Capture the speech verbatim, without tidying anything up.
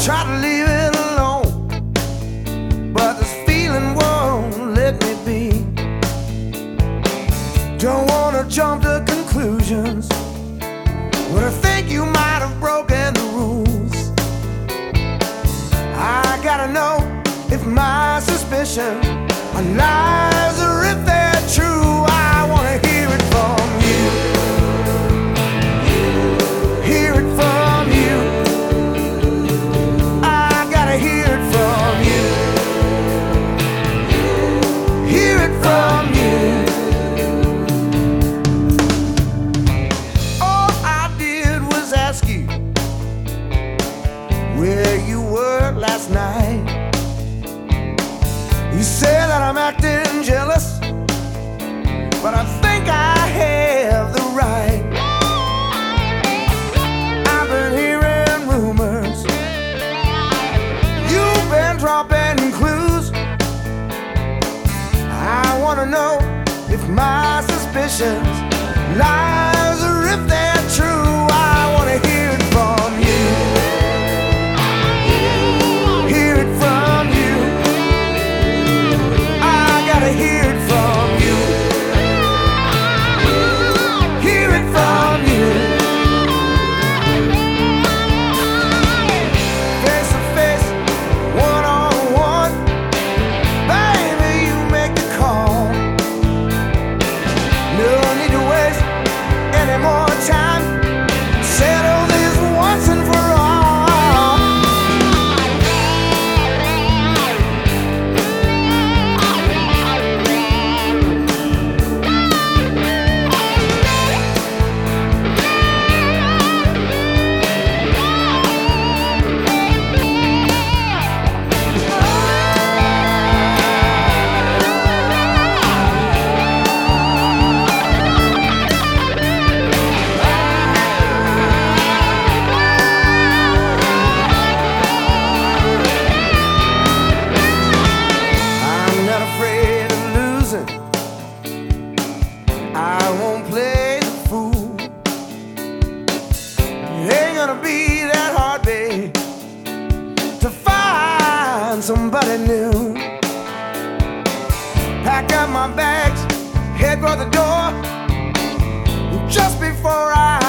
try to leave it alone, but this feeling won't let me be. Don't wanna jump to conclusions, but I think you might have broken the rules. I gotta know if my suspicions are lies or if they're true. I wanna hear it from you. Hear it from you. I gotta hear it from you. Hear it from you. All I did was ask you where you were last night. You say that I'm acting jealous, but I think I have the right. I've been hearing rumors, you've been dropping clues. I wanna know if my suspicions lies or if they're true. I wanna hear it from you. Hear it from you. I gotta hear it from you. Hear it from you. Face to face, one on one, baby, you make the call. No need to waste any more time. Settle this once and for all. I'm not afraid of losing. I won't play the fool. It ain't gonna be that hard, babe, to find somebody new. Pack up my bags, head for the door. Just before I